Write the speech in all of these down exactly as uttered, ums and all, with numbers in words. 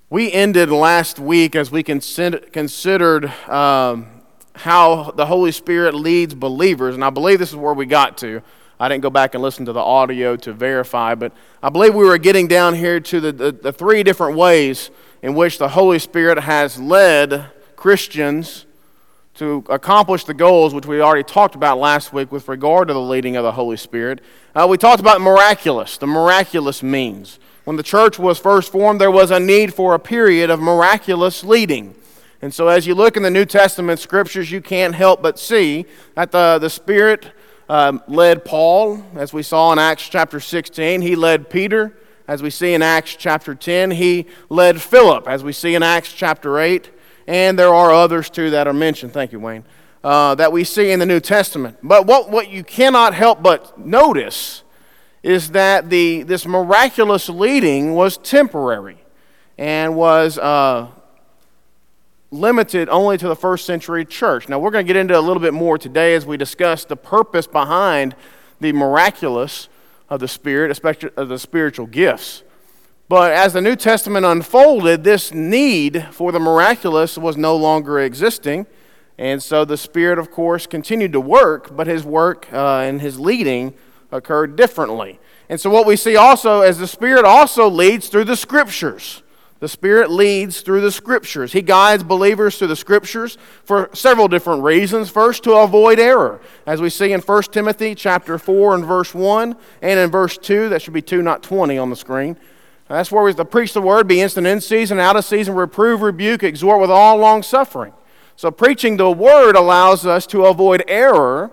We ended last week as we consider, considered um, how the Holy Spirit leads believers, and I believe this is where we got to. I didn't go back and listen to the audio to verify, but I believe we were getting down here to the, the, the three different ways in which the Holy Spirit has led Christians to accomplish the goals which we already talked about last week with regard to the leading of the Holy Spirit. Uh, we talked about miraculous, the miraculous means. When the church was first formed, there was a need for a period of miraculous leading. And so as you look in the New Testament scriptures, you can't help but see that the, the Spirit um, led Paul, as we saw in Acts chapter sixteen. He led Peter, as we see in Acts chapter ten. He led Philip, as we see in Acts chapter eight. And there are others too that are mentioned, thank you, Wayne, uh, that we see in the New Testament. But what, what you cannot help but notice is that the this miraculous leading was temporary and was uh, limited only to the first century church. Now, we're going to get into a little bit more today as we discuss the purpose behind the miraculous of the Spirit, especially of the spiritual gifts. But as the New Testament unfolded, this need for the miraculous was no longer existing. And so the Spirit, of course, continued to work, but his work uh, and his leading occurred differently. And so what we see also is the Spirit also leads through the Scriptures. The Spirit leads through the Scriptures. He guides believers through the Scriptures for several different reasons. First, to avoid error, as we see in First Timothy chapter four and verse one, and in verse two, that should be two, not twenty on the screen. That's where we to preach the word, be instant in season, out of season, reprove, rebuke, exhort with all long suffering. So preaching the word allows us to avoid error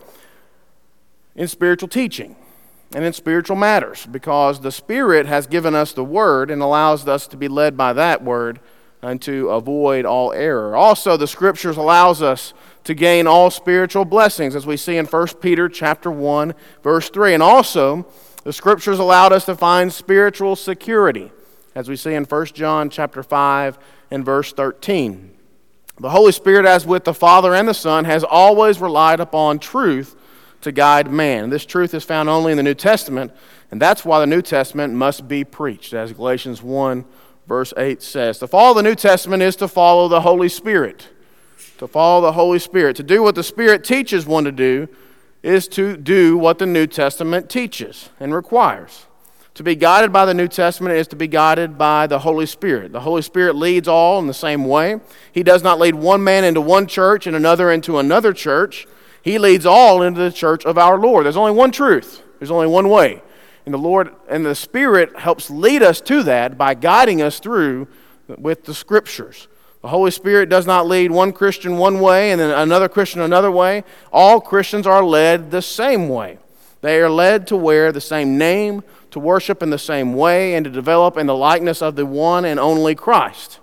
in spiritual teaching and in spiritual matters, because the Spirit has given us the word and allows us to be led by that word and to avoid all error. Also, the Scriptures allows us to gain all spiritual blessings, as we see in First Peter chapter one, verse three. And also, the Scriptures allowed us to find spiritual security, as we see in First John chapter five and verse thirteen. The Holy Spirit, as with the Father and the Son, has always relied upon truth to guide man. This truth is found only in the New Testament, and that's why the New Testament must be preached, as Galatians one verse eight says. To follow the New Testament is to follow the Holy Spirit. To follow the Holy Spirit. To do what the Spirit teaches one to do is to do what the New Testament teaches and requires. To be guided by the New Testament is to be guided by the Holy Spirit. The Holy Spirit leads all in the same way. He does not lead one man into one church and another into another church. He leads all into the church of our Lord. There's only one truth. There's only one way. And the Lord and the Spirit helps lead us to that by guiding us through with the Scriptures. The Holy Spirit does not lead one Christian one way and then another Christian another way. All Christians are led the same way. They are led to wear the same name, to worship in the same way, and to develop in the likeness of the one and only Christ.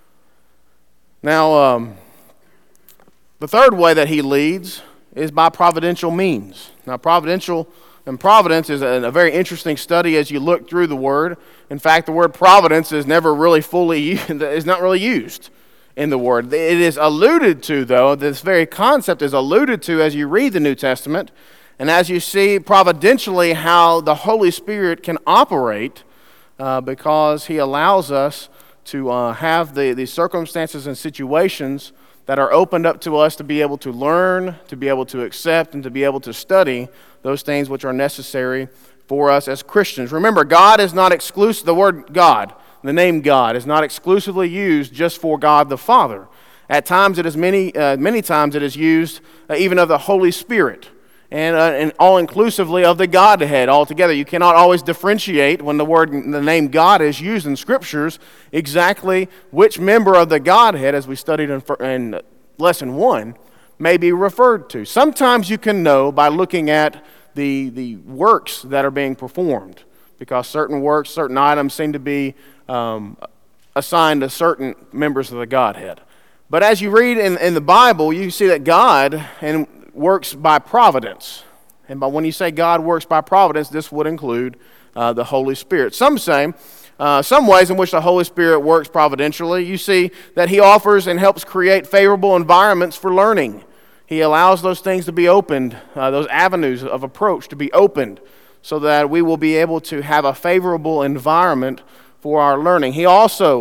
Now, um, the third way that he leads is by providential means. Now, providential and providence is a, a very interesting study as you look through the word. In fact, the word providence is never really fully is not really used in the word. It is alluded to, though. This very concept is alluded to as you read the New Testament, and as you see providentially how the Holy Spirit can operate, uh, because he allows us to uh, have the, the circumstances and situations that are opened up to us to be able to learn, to be able to accept, and to be able to study those things which are necessary for us as Christians. Remember, God is not exclusive. The word God, the name God, is not exclusively used just for God the Father. At times, it is many, uh, many times it is used uh, even of the Holy Spirit, and, uh, and all-inclusively of the Godhead altogether. You cannot always differentiate when the word, the name God is used in Scriptures, exactly which member of the Godhead, as we studied in, in lesson one, may be referred to. Sometimes you can know by looking at the, the works that are being performed, because certain works, certain items seem to be um, assigned to certain members of the Godhead. But as you read in, in the Bible, you see that God and works by providence. And by when you say God works by providence, this would include uh, the Holy Spirit. Some say, uh, some ways in which the Holy Spirit works providentially, you see that he offers and helps create favorable environments for learning. He allows those things to be opened, uh, those avenues of approach to be opened, so that we will be able to have a favorable environment for our learning. He also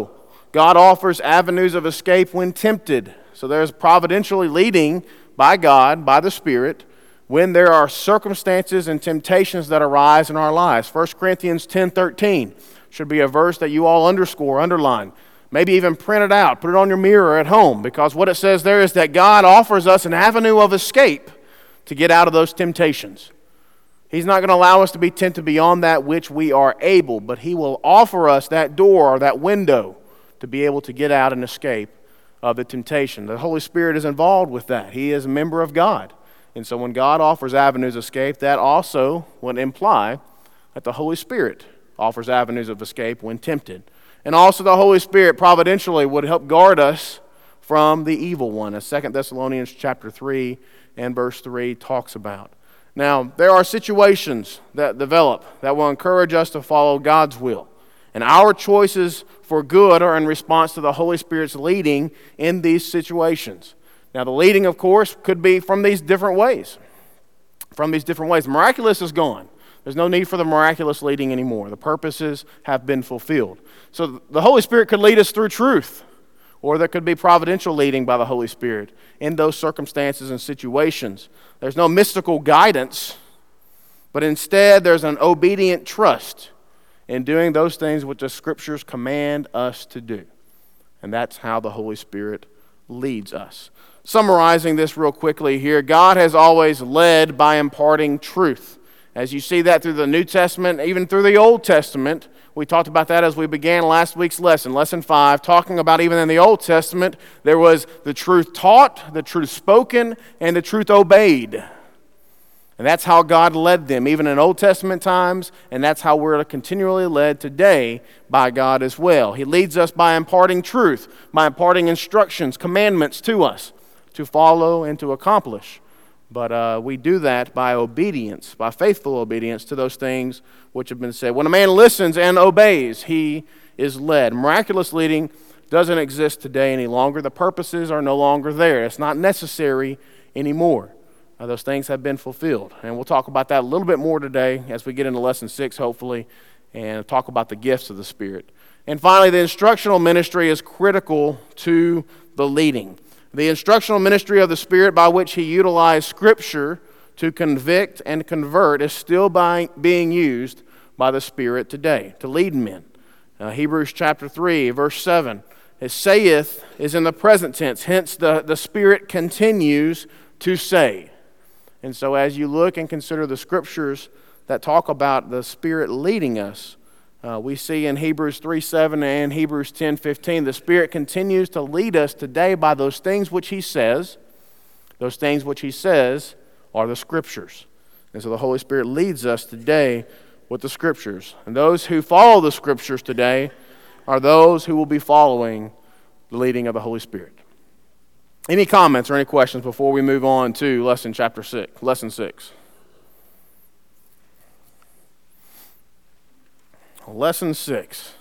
God offers avenues of escape when tempted. So there's providentially leading by God, by the Spirit, when there are circumstances and temptations that arise in our lives. First Corinthians ten thirteen should be a verse that you all underscore, underline, maybe even print it out, put it on your mirror at home, because what it says there is that God offers us an avenue of escape to get out of those temptations. He's not going to allow us to be tempted beyond that which we are able, but He will offer us that door or that window to be able to get out and escape of the temptation. The Holy Spirit is involved with that. He is a member of God. And so when God offers avenues of escape, that also would imply that the Holy Spirit offers avenues of escape when tempted. And also the Holy Spirit providentially would help guard us from the evil one, as Second Thessalonians chapter three and verse three talks about. Now, there are situations that develop that will encourage us to follow God's will. And our choices for good are in response to the Holy Spirit's leading in these situations. Now, the leading, of course, could be from these different ways. From these different ways. Miraculous is gone. There's no need for the miraculous leading anymore. The purposes have been fulfilled. So the Holy Spirit could lead us through truth, or there could be providential leading by the Holy Spirit in those circumstances and situations. There's no mystical guidance, but instead there's an obedient trust in doing those things which the Scriptures command us to do. And that's how the Holy Spirit leads us. Summarizing this real quickly here, God has always led by imparting truth. As you see that through the New Testament, even through the Old Testament. We talked about that as we began last week's lesson, lesson five, talking about even in the Old Testament, there was the truth taught, the truth spoken, and the truth obeyed. And that's how God led them, even in Old Testament times, and that's how we're continually led today by God as well. He leads us by imparting truth, by imparting instructions, commandments to us to follow and to accomplish. But uh, we do that by obedience, by faithful obedience to those things which have been said. When a man listens and obeys, he is led. Miraculous leading doesn't exist today any longer. The purposes are no longer there. It's not necessary anymore. Uh, those things have been fulfilled. And we'll talk about that a little bit more today as we get into lesson six, hopefully, and talk about the gifts of the Spirit. And finally, the instructional ministry is critical to the leading. The instructional ministry of the Spirit by which He utilized Scripture to convict and convert is still by, being used by the Spirit today to lead men. Uh, Hebrews chapter three, verse seven, it saith is in the present tense, hence the, the Spirit continues to say. And so as you look and consider the Scriptures that talk about the Spirit leading us, Uh, we see in Hebrews three seven and Hebrews ten fifteen, the Spirit continues to lead us today by those things which He says. Those things which He says are the Scriptures. And so the Holy Spirit leads us today with the Scriptures. And those who follow the Scriptures today are those who will be following the leading of the Holy Spirit. Any comments or any questions before we move on to lesson chapter six, lesson six? Lesson six.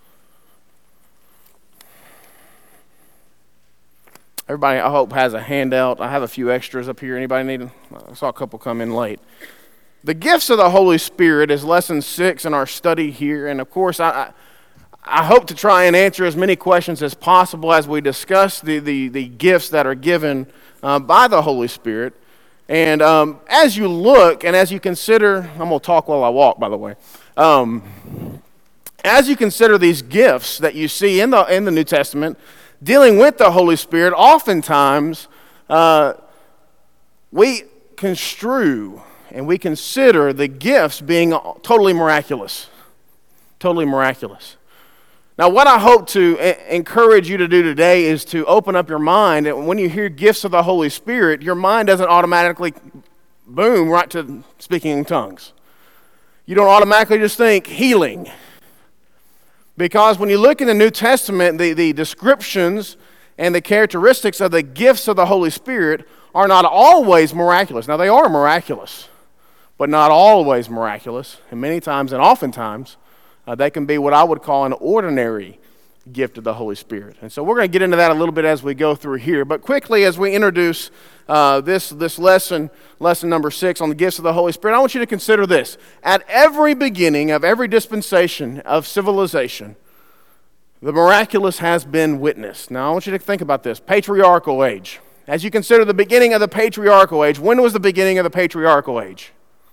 Everybody, I hope, has a handout. I have a few extras up here. Anybody need them? I saw a couple come in late. The gifts of the Holy Spirit is lesson six in our study here. And, of course, I, I, I hope to try and answer as many questions as possible as we discuss the, the, the gifts that are given uh, by the Holy Spirit. And um, as you look and as you consider, I'm going to talk while I walk, by the way. Um, as you consider these gifts that you see in the in the New Testament, dealing with the Holy Spirit, oftentimes uh, we construe and we consider the gifts being totally miraculous. Totally miraculous. Now, what I hope to encourage you to do today is to open up your mind. And when you hear gifts of the Holy Spirit, your mind doesn't automatically boom right to speaking in tongues. You don't automatically just think healing. Because when you look in the New Testament, the, the descriptions and the characteristics of the gifts of the Holy Spirit are not always miraculous. Now, they are miraculous, but not always miraculous. And many times and oftentimes, uh, they can be what I would call an ordinary gift of the Holy Spirit. And so we're going to get into that a little bit as we go through here. But quickly, as we introduce uh, this, this lesson, lesson number six on the gifts of the Holy Spirit, I want you to consider this. At every beginning of every dispensation of civilization, the miraculous has been witnessed. Now, I want you to think about this. Patriarchal age. As you consider the beginning of the patriarchal age, when was the beginning of the patriarchal age?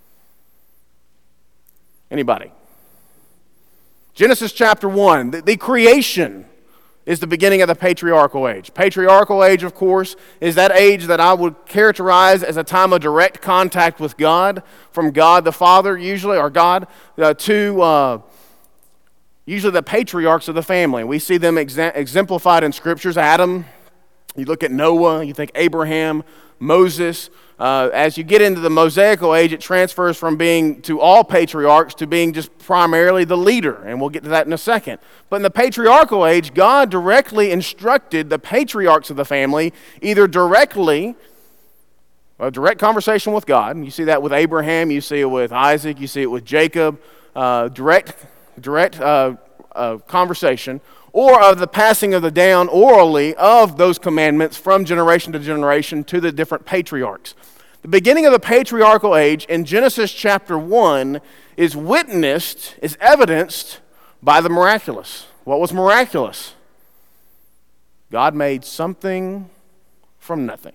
Anybody? Genesis chapter one, the, the creation is the beginning of the patriarchal age. Patriarchal age, of course, is that age that I would characterize as a time of direct contact with God, from God the Father usually, or God, uh, to uh, usually the patriarchs of the family. We see them exa- exemplified in scriptures. Adam, you look at Noah, you think Abraham, Moses. Uh, as you get into the Mosaical age, it transfers from being to all patriarchs to being just primarily the leader, and we'll get to that in a second. But in the patriarchal age, God directly instructed the patriarchs of the family, either directly, a direct conversation with God. You see that with Abraham, you see it with Isaac, you see it with Jacob, uh, direct, direct uh, uh, conversation, or of the passing of the down orally of those commandments from generation to generation to the different patriarchs. The beginning of the patriarchal age in Genesis chapter one is witnessed, is evidenced by the miraculous. What was miraculous? God made something from nothing.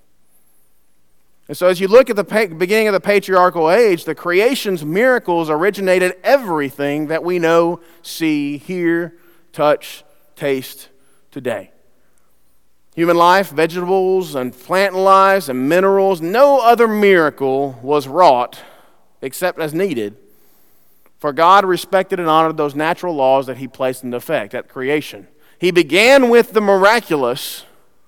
And so as you look at the pa- beginning of the patriarchal age, the creation's miracles originated everything that we know, see, hear, touch, taste today. Human life, vegetables and plant lives and minerals, no other miracle was wrought except as needed, for God respected and honored those natural laws that he placed into effect at creation. He began with the miraculous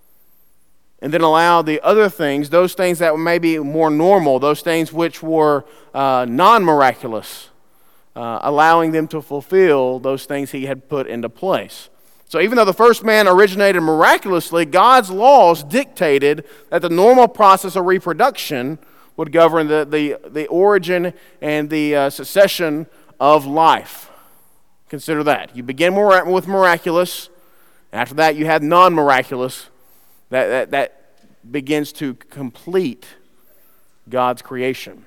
and then allowed the other things, those things that were maybe more normal, those things which were uh, non-miraculous, Uh, allowing them to fulfill those things he had put into place. So even though the first man originated miraculously, God's laws dictated that the normal process of reproduction would govern the, the, the origin and the uh, succession of life. Consider that. You begin with miraculous. After that, you have non-miraculous. That, that, that begins to complete God's creation.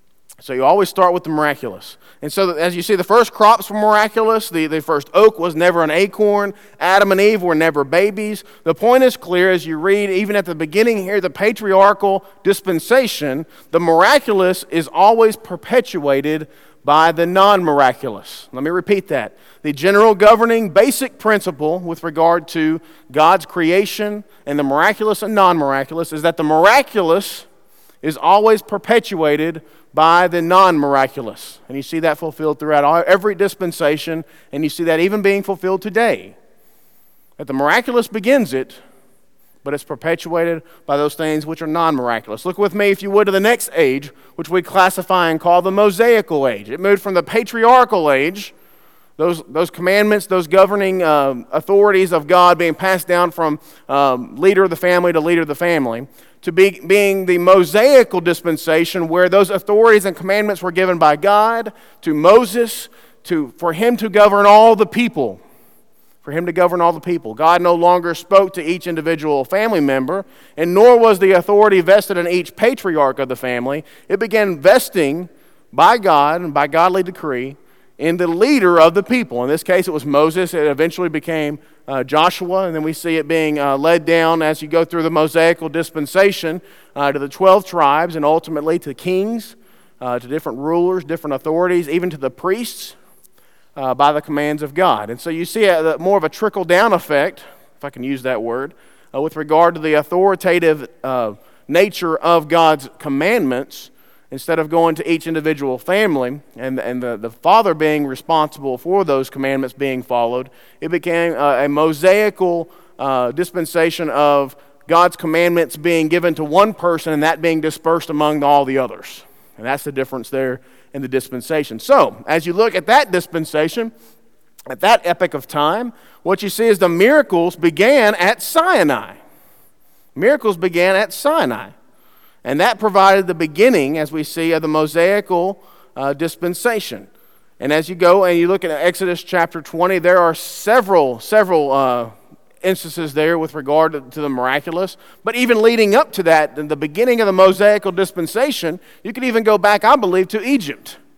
So you always start with the miraculous. And so as you see, the first crops were miraculous. The, the first oak was never an acorn. Adam and Eve were never babies. The point is clear as you read, even at the beginning here, the patriarchal dispensation, the miraculous is always perpetuated by the non-miraculous. Let me repeat that. The general governing basic principle with regard to God's creation and the miraculous and non-miraculous is that the miraculous is always perpetuated by the non-miraculous. And you see that fulfilled throughout all, every dispensation, and you see that even being fulfilled today. That the miraculous begins it, but it's perpetuated by those things which are non-miraculous. Look with me, if you would, to the next age, which we classify and call the Mosaical age. It moved from the patriarchal age, those, those commandments, those governing um, authorities of God being passed down from um, leader of the family to leader of the family, to be, being the Mosaical dispensation where those authorities and commandments were given by God to Moses to, for him to govern all the people. For him to govern all the people. God no longer spoke to each individual family member, and nor was the authority vested in each patriarch of the family. It began vesting by God and by godly decree in the leader of the people. In this case, it was Moses. It eventually became uh, Joshua, and then we see it being uh, led down as you go through the Mosaical dispensation uh, to the twelve tribes, and ultimately to kings, uh, to different rulers, different authorities, even to the priests uh, by the commands of God. And so you see a, a, more of a trickle-down effect, if I can use that word, uh, with regard to the authoritative uh, nature of God's commandments. Instead of going to each individual family and, and the, the father being responsible for those commandments being followed, it became a, a Mosaical uh, dispensation of God's commandments being given to one person and that being dispersed among all the others. And that's the difference there in the dispensation. So, as you look at that dispensation, at that epoch of time, what you see is the miracles began at Sinai. Miracles began at Sinai. And that provided the beginning, as we see, of the Mosaical uh, dispensation. And as you go and you look at Exodus chapter twenty, there are several, several uh, instances there with regard to, to the miraculous. But even leading up to that, in the beginning of the Mosaical dispensation, you could even go back, I believe, to Egypt.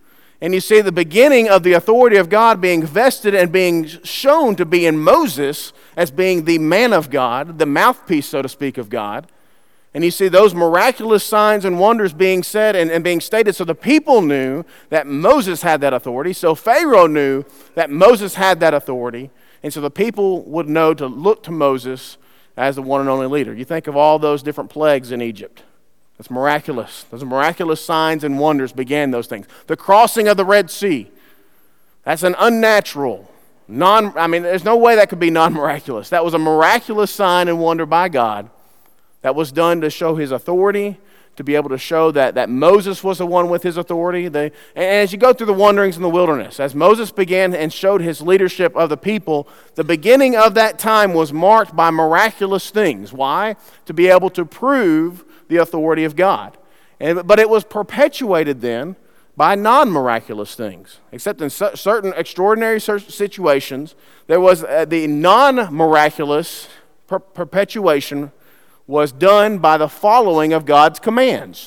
And you see the beginning of the authority of God being vested and being shown to be in Moses as being the man of God, the mouthpiece, so to speak, of God. And you see those miraculous signs and wonders being said and, and being stated. So the people knew that Moses had that authority. So Pharaoh knew that Moses had that authority. And so the people would know to look to Moses as the one and only leader. You think of all those different plagues in Egypt. That's miraculous. Those miraculous signs and wonders began those things. The crossing of the Red Sea. That's an unnatural, non, I mean, there's no way that could be non-miraculous. That was a miraculous sign and wonder by God that was done to show his authority, to be able to show that, that Moses was the one with his authority. They, and as you go through the wanderings in the wilderness, as Moses began and showed his leadership of the people, the beginning of that time was marked by miraculous things. Why? To be able to prove the authority of God. And, but it was perpetuated then by non-miraculous things. Except in su- certain extraordinary situations, there was uh, the non-miraculous per- perpetuation was done by the following of God's commands.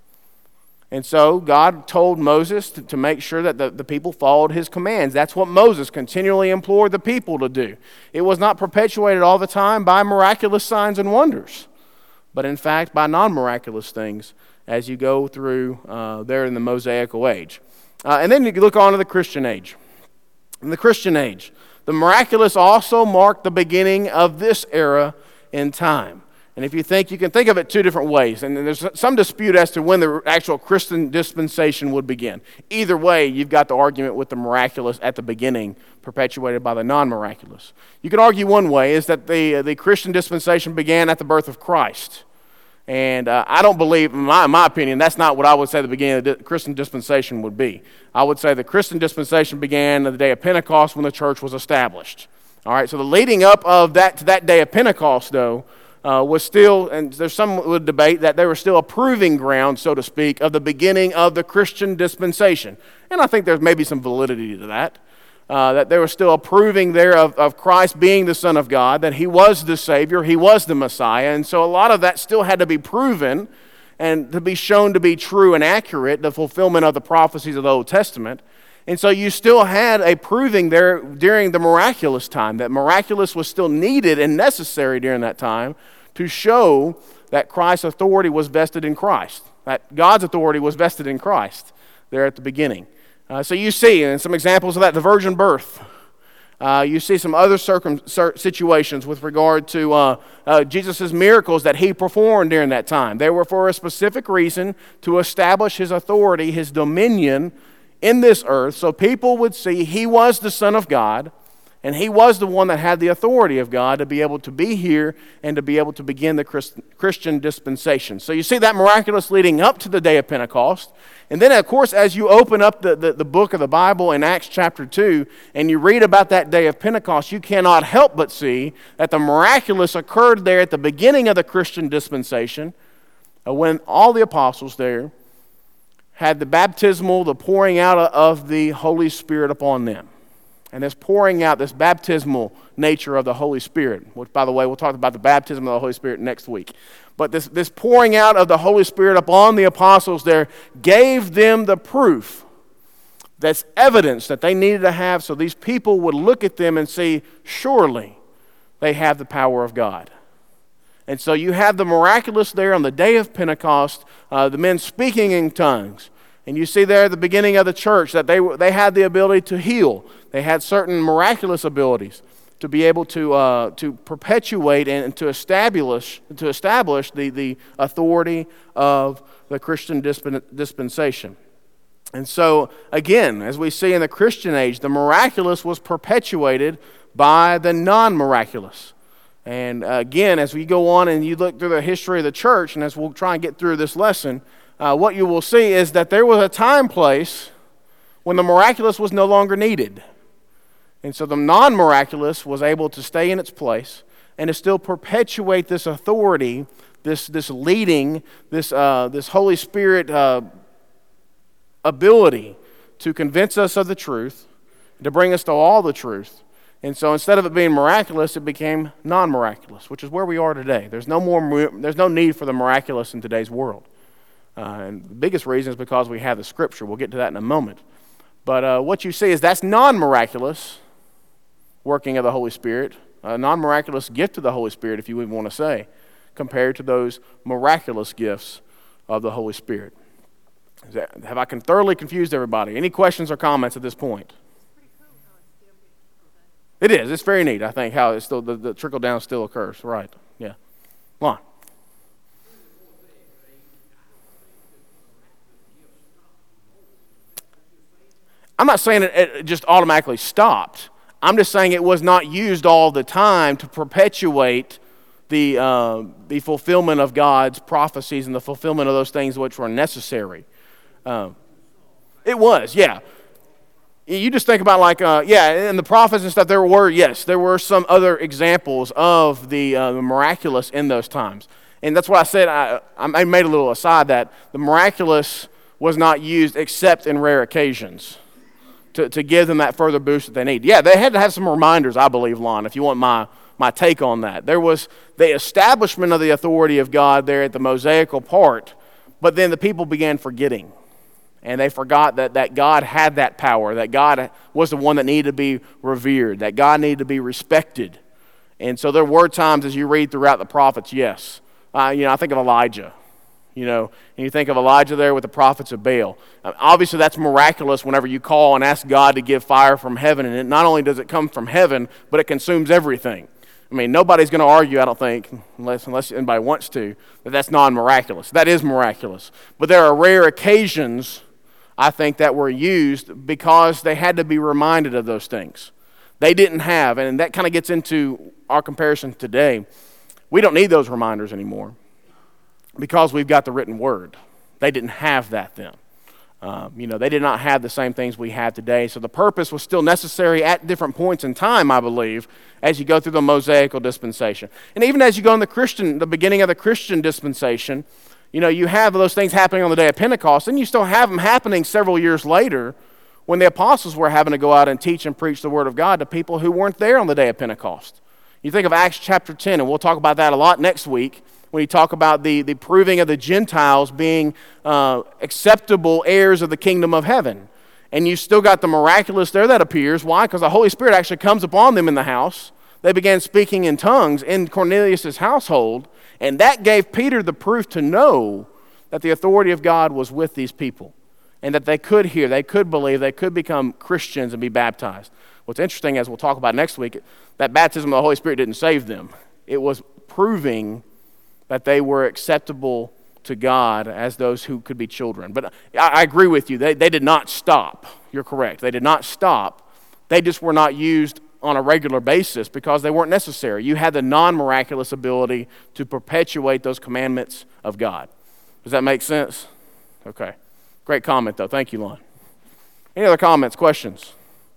And so God told Moses to, to make sure that the, the people followed his commands. That's what Moses continually implored the people to do. It was not perpetuated all the time by miraculous signs and wonders, but in fact by non-miraculous things as you go through uh, there in the Mosaical age. Uh, and then you look on to the Christian age. In the Christian age, the miraculous also marked the beginning of this era in time. And if you think, you can think of it two different ways. And there's some dispute as to when the actual Christian dispensation would begin. Either way, you've got the argument with the miraculous at the beginning, perpetuated by the non-miraculous. You can argue one way is that the, the Christian dispensation began at the birth of Christ. And uh, I don't believe, in my, in my opinion, that's not what I would say the beginning of the Christian dispensation would be. I would say the Christian dispensation began on the day of Pentecost when the church was established. All right, so the leading up of that to that day of Pentecost, though, Uh, was still, and there's some would debate that they were still a proving ground, so to speak, of the beginning of the Christian dispensation. And I think there's maybe some validity to that, uh, that they were still approving there of, of Christ being the Son of God, that he was the Savior, he was the Messiah. And so a lot of that still had to be proven and to be shown to be true and accurate, the fulfillment of the prophecies of the Old Testament. And so you still had a proving there during the miraculous time, that miraculous was still needed and necessary during that time to show that Christ's authority was vested in Christ, that God's authority was vested in Christ there at the beginning. Uh, so you see, and some examples of that, the virgin birth. Uh, you see some other circum- situations with regard to uh, uh, Jesus' miracles that he performed during that time. They were for a specific reason, to establish his authority, his dominion in this earth, so people would see he was the Son of God, and he was the one that had the authority of God to be able to be here and to be able to begin the Christ- Christian dispensation. So you see that miraculous leading up to the day of Pentecost. And then, of course, as you open up the, the, the book of the Bible in Acts chapter two, and you read about that day of Pentecost, you cannot help but see that the miraculous occurred there at the beginning of the Christian dispensation, uh, when all the apostles there had the baptismal, the pouring out of the Holy Spirit upon them. And this pouring out, this baptismal nature of the Holy Spirit, which, by the way, we'll talk about the baptism of the Holy Spirit next week. But this, this pouring out of the Holy Spirit upon the apostles there gave them the proof, that's evidence that they needed to have, so these people would look at them and see, surely they have the power of God. And so you have the miraculous there on the day of Pentecost, uh, the men speaking in tongues. And you see there at the beginning of the church that they, they had the ability to heal. They had certain miraculous abilities to be able to, uh, to perpetuate and to establish, to establish the, the authority of the Christian dispensation. And so, again, as we see in the Christian age, the miraculous was perpetuated by the non-miraculous. And uh, again, as we go on and you look through the history of the church, and as we'll try and get through this lesson, uh, what you will see is that there was a time place when the miraculous was no longer needed. And so the non-miraculous was able to stay in its place and to still perpetuate this authority, this, this leading, this, uh, this Holy Spirit uh, ability to convince us of the truth, to bring us to all the truth. And so instead of it being miraculous, it became non-miraculous, which is where we are today. There's no more, there's no need for the miraculous in today's world. Uh, and the biggest reason is because we have the Scripture. We'll get to that in a moment. But uh, what you see is that's non-miraculous working of the Holy Spirit, a non-miraculous gift of the Holy Spirit, if you even want to say, compared to those miraculous gifts of the Holy Spirit. Is that, have I can thoroughly confused everybody? Any questions or comments at this point? It is. It's very neat, I think, how it's still the, the trickle down still occurs. Right. Yeah. Lon. I'm not saying it, it just automatically stopped. I'm just saying it was not used all the time to perpetuate the uh, the fulfillment of God's prophecies and the fulfillment of those things which were necessary. Um, it was, yeah. You just think about like, uh, yeah, and the prophets and stuff, there were, yes, there were some other examples of the, uh, the miraculous in those times. And that's what I said, I, I made a little aside that the miraculous was not used except in rare occasions to, to give them that further boost that they need. Yeah, they had to have some reminders, I believe, Lon, if you want my, my take on that. There was the establishment of the authority of God there at the Mosaical part, but then the people began forgetting. And they forgot that, that God had that power, that God was the one that needed to be revered, that God needed to be respected. And so there were times as you read throughout the prophets, yes. Uh, you know, I think of Elijah, you know, and you think of Elijah there with the prophets of Baal. Uh, obviously, that's miraculous whenever you call and ask God to give fire from heaven. And it, not only does it come from heaven, but it consumes everything. I mean, nobody's going to argue, I don't think, unless, unless anybody wants to, that that's non-miraculous. That is miraculous. But there are rare occasions, I think, that were used because they had to be reminded of those things. They didn't have, and that kind of gets into our comparison today. We don't need those reminders anymore because we've got the written word. They didn't have that then. Um, you know, they did not have the same things we have today. So the purpose was still necessary at different points in time, I believe, as you go through the Mosaical dispensation. And even as you go in the Christian, the beginning of the Christian dispensation, you know, you have those things happening on the day of Pentecost, and you still have them happening several years later when the apostles were having to go out and teach and preach the word of God to people who weren't there on the day of Pentecost. You think of Acts chapter ten, and we'll talk about that a lot next week, when you talk about the, the proving of the Gentiles being uh, acceptable heirs of the kingdom of heaven. And you still got the miraculous there that appears. Why? Because the Holy Spirit actually comes upon them in the house. They began speaking in tongues in Cornelius' household, and that gave Peter the proof to know that the authority of God was with these people and that they could hear, they could believe, they could become Christians and be baptized. What's interesting, as we'll talk about next week, that baptism of the Holy Spirit didn't save them. It was proving that they were acceptable to God as those who could be children. But I, I agree with you. They, they did not stop. You're correct. They did not stop. They just were not used on a regular basis because they weren't necessary. You had the non-miraculous ability to perpetuate those commandments of God. Does that make sense? Okay. Great comment, though. Thank you, Lon. Any other comments, questions?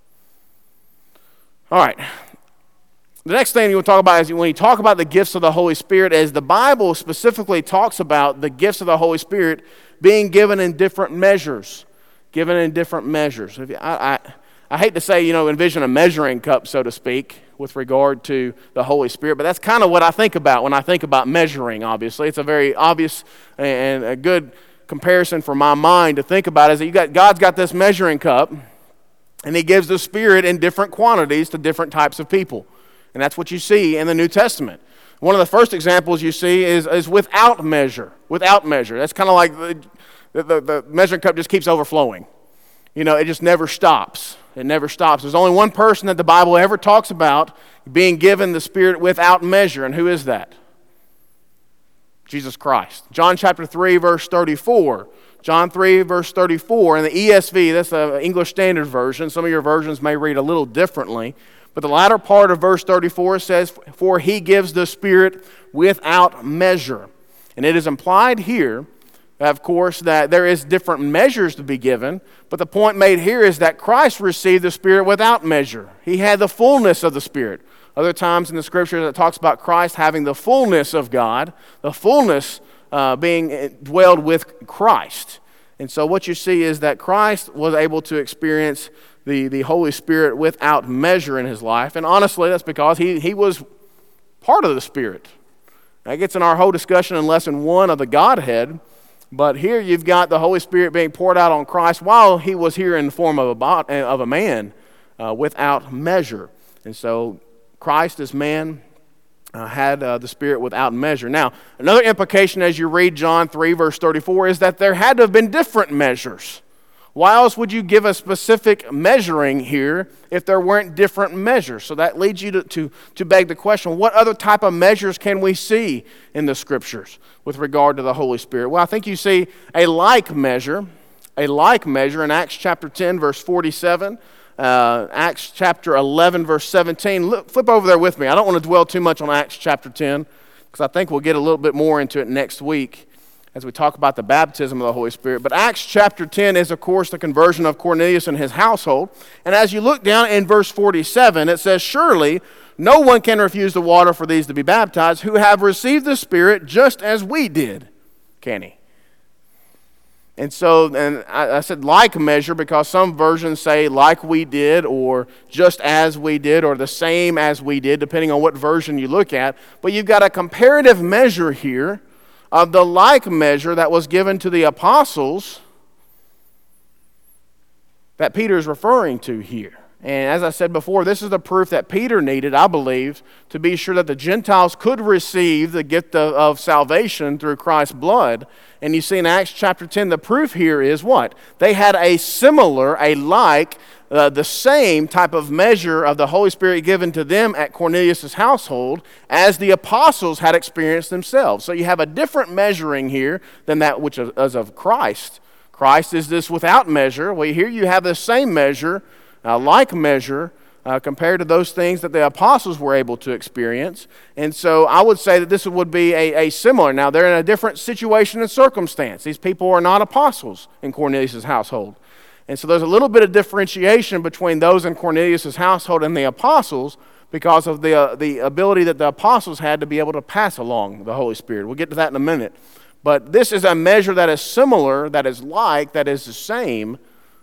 All right. The next thing you want to talk about is when you talk about the gifts of the Holy Spirit, as the Bible specifically talks about the gifts of the Holy Spirit being given in different measures. Given in different measures. I, I, I hate to say, you know, envision a measuring cup, so to speak, with regard to the Holy Spirit, but that's kind of what I think about when I think about measuring, obviously. It's a very obvious and a good comparison for my mind to think about is that you got God's got this measuring cup, and He gives the Spirit in different quantities to different types of people. And that's what you see in the New Testament. One of the first examples you see is, is without measure. Without measure. That's kind of like the, the, the measuring cup just keeps overflowing. You know, it just never stops. It never stops. There's only one person that the Bible ever talks about being given the Spirit without measure, and who is that? Jesus Christ. John chapter three, verse thirty-four. John three, verse thirty-four. In the E S V, that's the English Standard Version. Some of your versions may read a little differently. But the latter part of verse thirty-four says, "For He gives the Spirit without measure." And it is implied here, of course, that there is different measures to be given. But the point made here is that Christ received the Spirit without measure. He had the fullness of the Spirit. Other times in the Scriptures it talks about Christ having the fullness of God, the fullness uh, being dwelled with Christ. And so what you see is that Christ was able to experience the, the Holy Spirit without measure in His life. And honestly, that's because he, he was part of the Spirit. That gets in our whole discussion in lesson one of the Godhead. But here you've got the Holy Spirit being poured out on Christ while he was here in the form of a, bo- of a man uh, without measure. And so Christ as man uh, had uh, the Spirit without measure. Now, another implication as you read John three, verse thirty-four, is that there had to have been different measures. Why else would you give a specific measuring here if there weren't different measures? So that leads you to, to, to beg the question, what other type of measures can we see in the Scriptures with regard to the Holy Spirit? Well, I think you see a like measure, a like measure in Acts chapter ten, verse forty-seven, uh, Acts chapter eleven, verse seventeen. Look, flip over there with me. I don't want to dwell too much on Acts chapter ten because I think we'll get a little bit more into it next week as we talk about the baptism of the Holy Spirit. But Acts chapter ten is, of course, the conversion of Cornelius and his household. And as you look down in verse forty-seven, it says, "Surely no one can refuse the water for these to be baptized who have received the Spirit just as we did." Can he? And so, and I, I said like measure because some versions say like we did or just as we did or the same as we did, depending on what version you look at. But you've got a comparative measure here of the like measure that was given to the apostles that Peter is referring to here. And as I said before, this is the proof that Peter needed, I believe, to be sure that the Gentiles could receive the gift of, of salvation through Christ's blood. And you see in Acts chapter ten, the proof here is what? They had a similar, a like, uh, the same type of measure of the Holy Spirit given to them at Cornelius' household as the apostles had experienced themselves. So you have a different measuring here than that which is of Christ. Christ is this without measure. Well, here you have the same measure, uh, like measure, uh, compared to those things that the apostles were able to experience. And so I would say that this would be a, a similar. Now, they're in a different situation and circumstance. These people are not apostles in Cornelius' household. And so there's a little bit of differentiation between those in Cornelius' household and the apostles because of the, uh, the ability that the apostles had to be able to pass along the Holy Spirit. We'll get to that in a minute. But this is a measure that is similar, that is like, that is the same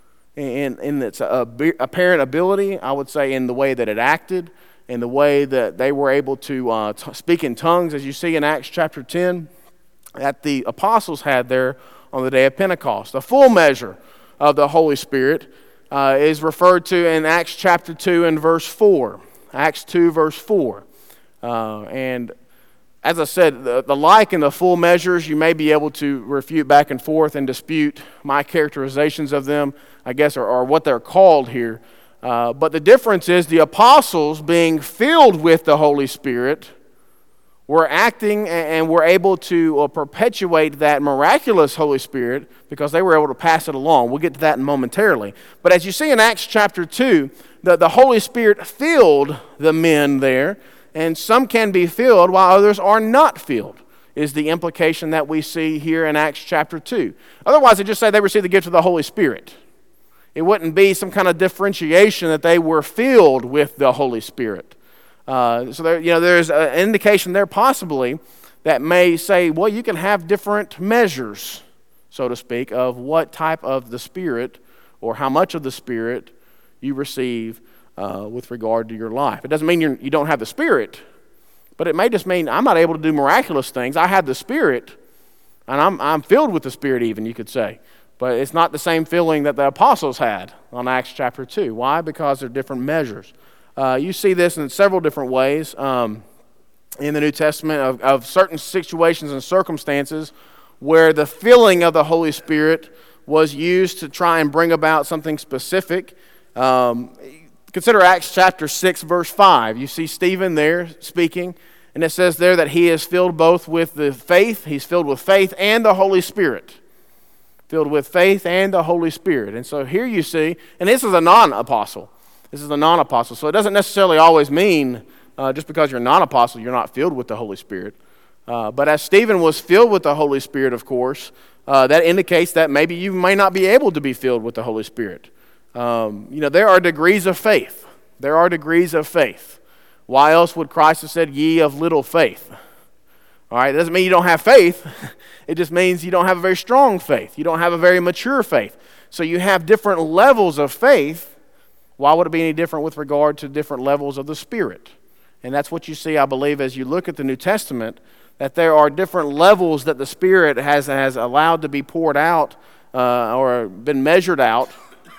in, in its apparent ability, I would say, in the way that it acted, in the way that they were able to uh, t- speak in tongues, as you see in Acts chapter ten, that the apostles had there on the day of Pentecost. The full measure of the Holy Spirit uh, is referred to in Acts chapter two and verse four. Acts two, verse four. Uh, and as I said, the, the like and the full measures, you may be able to refute back and forth and dispute my characterizations of them, I guess, or, or what they're called here. Uh, but the difference is the apostles being filled with the Holy Spirit were acting and were able to uh, perpetuate that miraculous Holy Spirit because they were able to pass it along. We'll get to that momentarily. But as you see in Acts chapter two, the, the Holy Spirit filled the men there, and some can be filled while others are not filled, is the implication that we see here in Acts chapter two. Otherwise, it just say they received the gift of the Holy Spirit. It wouldn't be some kind of differentiation that they were filled with the Holy Spirit. Uh, so there, you know, there's an indication there possibly that may say, well, you can have different measures, so to speak, of what type of the Spirit or how much of the Spirit you receive uh, with regard to your life. It doesn't mean you're, you don't have the Spirit, but it may just mean I'm not able to do miraculous things. I have the Spirit, and I'm, I'm filled with the Spirit even, you could say. But it's not the same feeling that the apostles had on Acts chapter two. Why? Because they're different measures. Uh, you see this in several different ways um, in the New Testament of, of certain situations and circumstances where the filling of the Holy Spirit was used to try and bring about something specific. Um, consider Acts chapter six, verse five. You see Stephen there speaking, and it says there that he is filled both with the faith, he's filled with faith and the Holy Spirit. Filled with faith and the Holy Spirit. And so here you see, and this is a non-apostle. This is a non-apostle. So it doesn't necessarily always mean uh, just because you're a non-apostle, you're not filled with the Holy Spirit. Uh, but as Stephen was filled with the Holy Spirit, of course, uh, that indicates that maybe you may not be able to be filled with the Holy Spirit. Um, you know, there are degrees of faith. There are degrees of faith. Why else would Christ have said, ye of little faith? All right, it doesn't mean you don't have faith. It just means you don't have a very strong faith. You don't have a very mature faith. So you have different levels of faith. Why would it be any different with regard to different levels of the Spirit? And that's what you see, I believe, as you look at the New Testament, that there are different levels that the Spirit has, has allowed to be poured out uh, or been measured out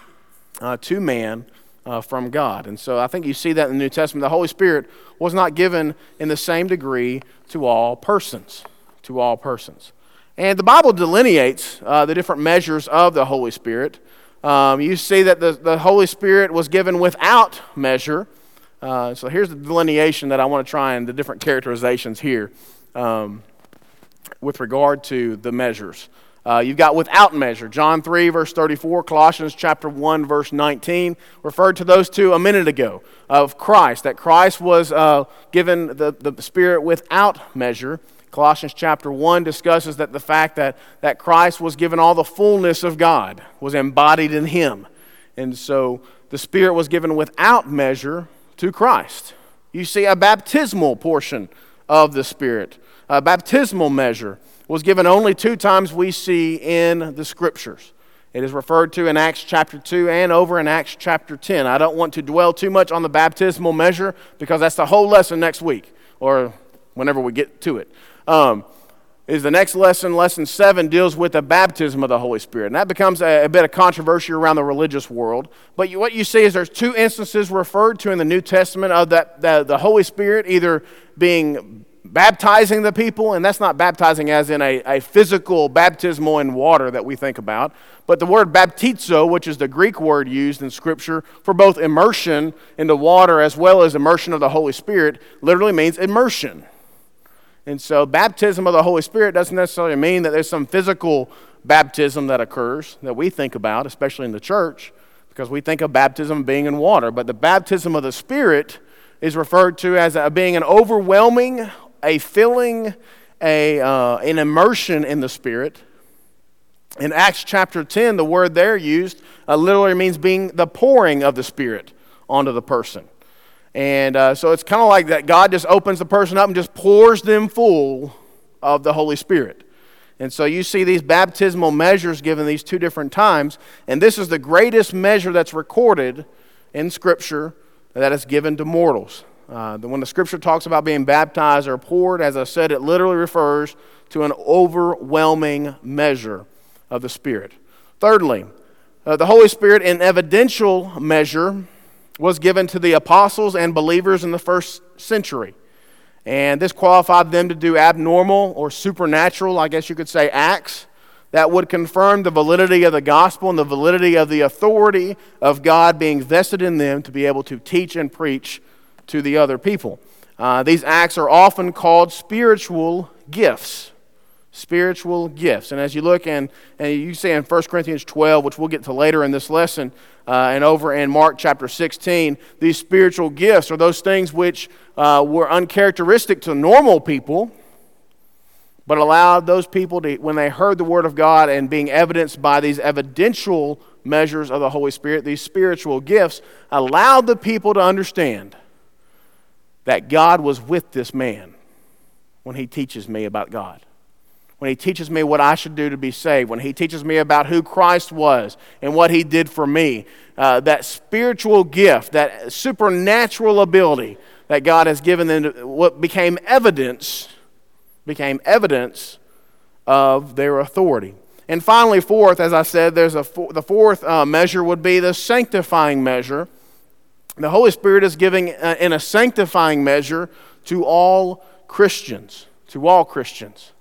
uh, to man uh, from God. And so I think you see that in the New Testament. The Holy Spirit was not given in the same degree to all persons, to all persons. And the Bible delineates uh, the different measures of the Holy Spirit. Um, you see that the, the Holy Spirit was given without measure. Uh, so here's the delineation that I want to try and the different characterizations here um, with regard to the measures. Uh, you've got without measure. John three, verse thirty-four, Colossians chapter one, verse nineteen, referred to those two a minute ago of Christ, that Christ was uh, given the, the Spirit without measure. Colossians chapter one discusses that the fact that, that Christ was given all the fullness of God, was embodied in him. And so the Spirit was given without measure to Christ. You see a baptismal portion of the Spirit. A baptismal measure was given only two times we see in the Scriptures. It is referred to in Acts chapter two and over in Acts chapter ten. I don't want to dwell too much on the baptismal measure because that's the whole lesson next week or whenever we get to it. Um, is the next lesson, lesson seven, deals with the baptism of the Holy Spirit. And that becomes a, a bit of controversy around the religious world. But you, what you see is there's two instances referred to in the New Testament of that the, the Holy Spirit either being baptizing the people, and that's not baptizing as in a, a physical baptismal in water that we think about, but the word baptizo, which is the Greek word used in Scripture for both immersion into water as well as immersion of the Holy Spirit, literally means immersion. And so baptism of the Holy Spirit doesn't necessarily mean that there's some physical baptism that occurs that we think about, especially in the church, because we think of baptism being in water. But the baptism of the Spirit is referred to as a, being an overwhelming, a filling, a, uh, an immersion in the Spirit. In Acts chapter ten, the word there used uh, literally means being the pouring of the Spirit onto the person. And uh, so it's kind of like that God just opens the person up and just pours them full of the Holy Spirit. And so you see these baptismal measures given these two different times, and this is the greatest measure that's recorded in Scripture that is given to mortals. Uh, when the Scripture talks about being baptized or poured, as I said, it literally refers to an overwhelming measure of the Spirit. Thirdly, uh, the Holy Spirit in evidential measure was given to the apostles and believers in the first century. And this qualified them to do abnormal or supernatural, I guess you could say, acts that would confirm the validity of the gospel and the validity of the authority of God being vested in them to be able to teach and preach to the other people. Uh, these acts are often called spiritual gifts. Spiritual gifts. And as you look and, and you see in First Corinthians twelve, which we'll get to later in this lesson, uh, and over in Mark chapter sixteen, these spiritual gifts are those things which uh, were uncharacteristic to normal people, but allowed those people to, when they heard the Word of God and being evidenced by these evidential measures of the Holy Spirit, these spiritual gifts, allowed the people to understand that God was with this man when he teaches me about God. When he teaches me what I should do to be saved, when he teaches me about who Christ was and what he did for me, uh, that spiritual gift, that supernatural ability that God has given them, to, what became evidence, became evidence of their authority. And finally, fourth, as I said, there's a the fourth uh, measure would be the sanctifying measure. The Holy Spirit is giving uh, in a sanctifying measure to all Christians, to all Christians.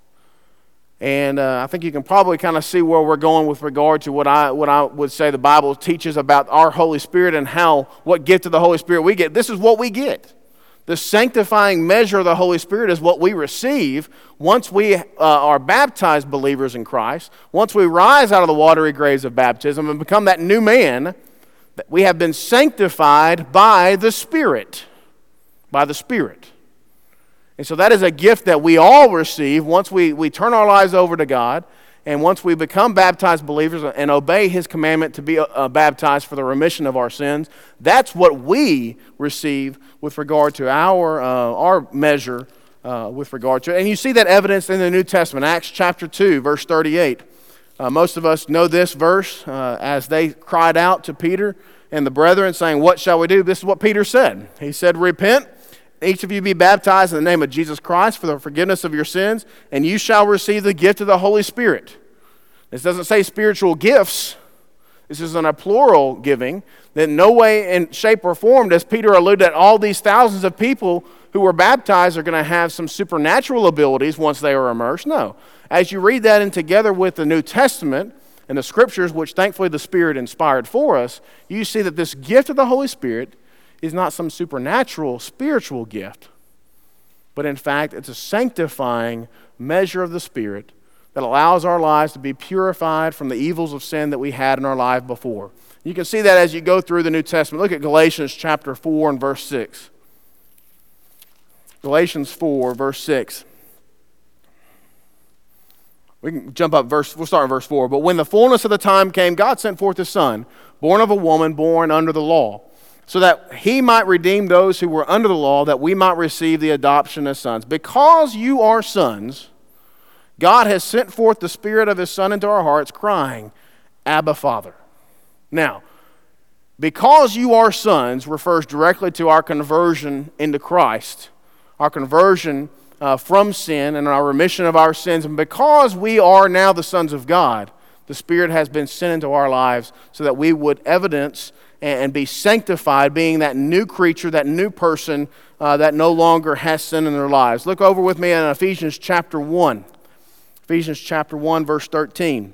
And uh, I think you can probably kind of see where we're going with regard to what I what I would say the Bible teaches about our Holy Spirit and how, what gift of the Holy Spirit we get. This is what we get. The sanctifying measure of the Holy Spirit is what we receive once we uh, are baptized believers in Christ, once we rise out of the watery graves of baptism and become that new man, that we have been sanctified by the Spirit, by the Spirit. And so that is a gift that we all receive once we, we turn our lives over to God and once we become baptized believers and obey His commandment to be uh, baptized for the remission of our sins. That's what we receive with regard to our, uh, our measure uh, with regard to it. And you see that evidence in the New Testament, Acts chapter two, verse thirty-eight. Uh, most of us know this verse uh, as they cried out to Peter and the brethren saying, "What shall we do?" This is what Peter said. He said, "Repent each of you be baptized in the name of Jesus Christ for the forgiveness of your sins, and you shall receive the gift of the Holy Spirit. This doesn't say spiritual gifts. This is in a plural giving. That in no way, in shape, or form does Peter allude that all these thousands of people who were baptized are going to have some supernatural abilities once they are immersed. No. As you read that in together with the New Testament and the Scriptures, which thankfully the Spirit inspired for us, you see that this gift of the Holy Spirit is not some supernatural spiritual gift, but in fact it's a sanctifying measure of the Spirit that allows our lives to be purified from the evils of sin that we had in our life before. You can see that as you go through the New Testament. Look at Galatians chapter four and verse six. Galatians four, verse six. We can jump up verse, we'll start in verse four. But when the fullness of the time came, God sent forth his Son, born of a woman, born under the law, so that he might redeem those who were under the law, that we might receive the adoption as sons. Because you are sons, God has sent forth the Spirit of his Son into our hearts, crying, Abba, Father. Now, because you are sons refers directly to our conversion into Christ, our conversion uh, from sin and our remission of our sins. And because we are now the sons of God, the Spirit has been sent into our lives so that we would evidence and be sanctified, being that new creature, that new person uh, that no longer has sin in their lives. Look over with me in Ephesians chapter one. Ephesians chapter one, verse thirteen.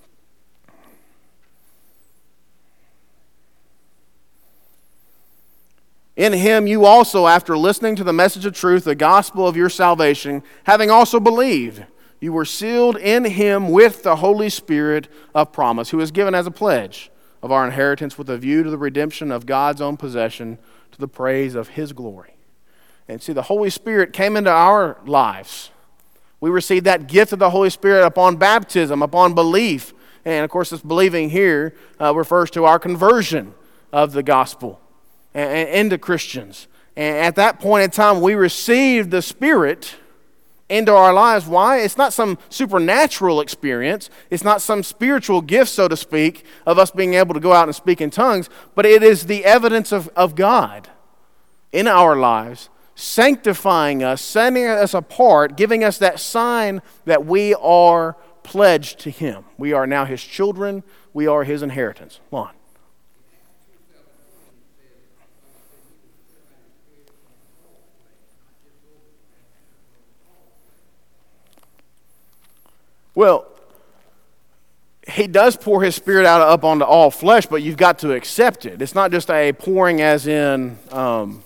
In him you also, after listening to the message of truth, the gospel of your salvation, having also believed, you were sealed in him with the Holy Spirit of promise, who is given as a pledge of our inheritance with a view to the redemption of God's own possession, to the praise of his glory. And see, the Holy Spirit came into our lives. We received that gift of the Holy Spirit upon baptism, upon belief. And of course, this believing here uh, refers to our conversion of the gospel and into Christians. And at that point in time, we received the Spirit into our lives. Why? It's not some supernatural experience. It's not some spiritual gift, so to speak, of us being able to go out and speak in tongues, but it is the evidence of, of God in our lives, sanctifying us, setting us apart, giving us that sign that we are pledged to him. We are now his children. We are his inheritance. Come on. Well, he does pour his Spirit out up onto all flesh, but you've got to accept it. It's not just a pouring as in, um,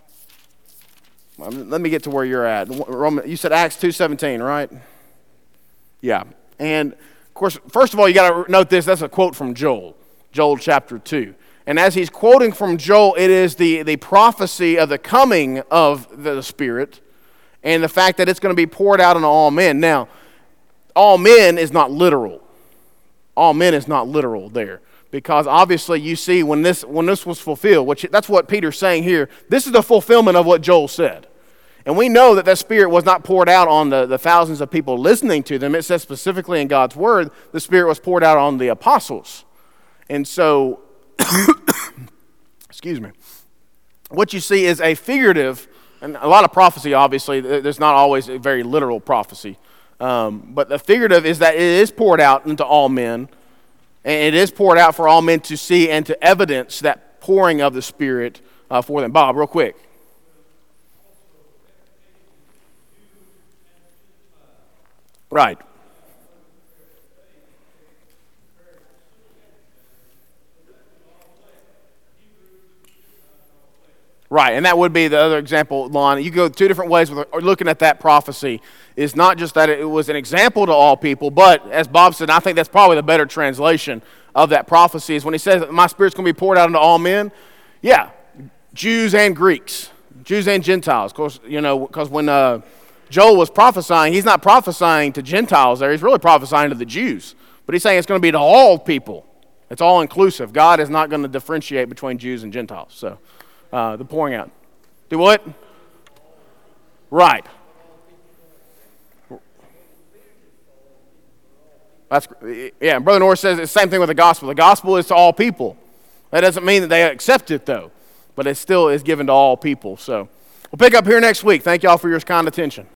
let me get to where you're at. You said Acts two seventeen, right? Yeah. And, of course, first of all, you got to note this. That's a quote from Joel, Joel chapter two. And as he's quoting from Joel, it is the, the prophecy of the coming of the Spirit and the fact that it's going to be poured out on all men. Now, all men is not literal. All men is not literal there. Because obviously you see when this when this was fulfilled, which that's what Peter's saying here, this is the fulfillment of what Joel said. And we know that that Spirit was not poured out on the, the thousands of people listening to them. It says specifically in God's Word, the Spirit was poured out on the apostles. And so, excuse me, what you see is a figurative, and a lot of prophecy obviously, there's not always a very literal prophecy. Um, but the figurative is that it is poured out into all men, and it is poured out for all men to see and to evidence that pouring of the Spirit uh, for them. Bob, real quick. Right. Right, and that would be the other example, Lon. You go two different ways with looking at that prophecy. It's not just that it was an example to all people, but as Bob said, I think that's probably the better translation of that prophecy is when he says that my Spirit's going to be poured out into all men. Yeah, Jews and Greeks, Jews and Gentiles. Of course, you know, because when uh, Joel was prophesying, he's not prophesying to Gentiles there. He's really prophesying to the Jews. But he's saying it's going to be to all people. It's all inclusive. God is not going to differentiate between Jews and Gentiles. So uh, the pouring out. Do what? Right. That's, yeah, Brother Norris says it's the same thing with the gospel. The gospel is to all people. That doesn't mean that they accept it, though. But it still is given to all people. So, We'll pick up here next week. Thank y'all for your kind attention.